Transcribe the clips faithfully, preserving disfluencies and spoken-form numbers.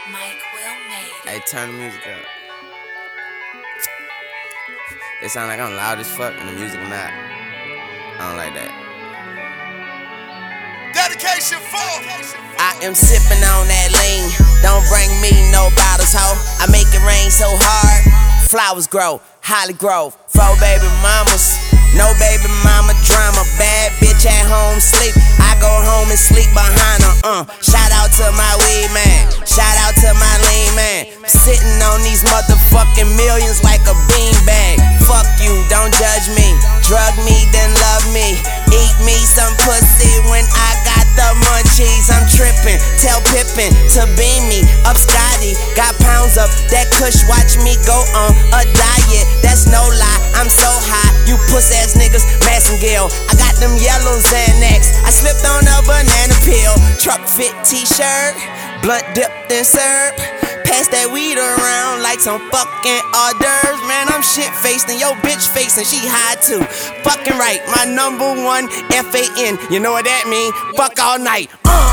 Mike Will made it. Hey, turn the music up. It sound like I'm loud as fuck and the music not. I don't like that. Dedication for. I am sipping on that lean. Don't bring me no bottles, ho. I make it rain so hard. Flowers grow, Holly Grove. Four baby mamas, no baby mama drama. Bad bitch at home sleep. I go home and sleep behind her. Uh, shout out to my weed man. Shout out to my lean man. Sitting on these motherfucking millions like a beanbag. Fuck you, don't judge me. Drug me, then love me. Eat me some pussy when I got the munchies. I'm tripping, tell Pippin to beam me up Scotty. Got pounds up, that kush watch me go on a diet. That's no lie, I'm so high. You puss ass niggas, Massengale. I got them yellow Xanax. I slipped on a banana peel. Truck fit t-shirt, blunt dipped in syrup. Pass that weed around like some fucking hors d'oeuvres. Man, I'm shit faced and yo bitch faced and she high too. Fucking right, my number one F A N. You know what that mean? Fuck all night. Uh.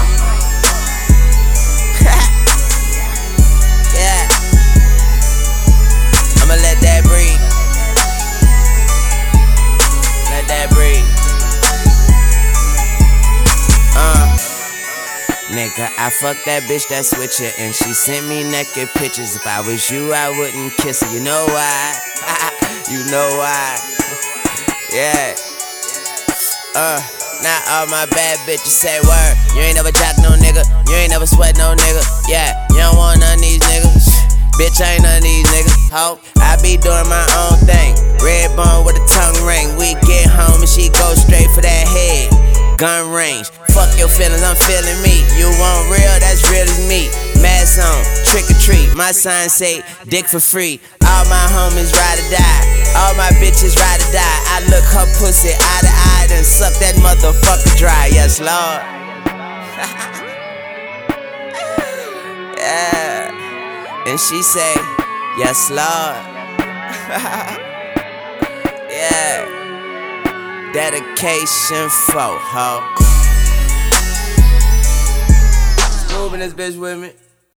Yeah. I'ma let that breathe. Let that breathe. Uh. Nigga, I fucked that bitch that switcher and she sent me naked pictures. If I was you, I wouldn't kiss her. You know why? You know why? Yeah. Uh, now all my bad bitches say word. You ain't never jock no nigga. You ain't never sweat no nigga. Yeah, you don't want none of these niggas. Bitch, I ain't none of these niggas. Ho, I be doing my own thing. Red bone with a tongue ring. We get home and she go straight for that head. Gun range, fuck your feelings, I'm feeling me. You want real, that's real as me. Mask on, trick or treat, my sign say dick for free. All my homies ride or die, all my bitches ride or die. I look her pussy eye to eye and suck that motherfucker dry. Yes, Lord. Yeah. And she say, yes, Lord. Yeah. Dedication for ho. Moving this bitch with me.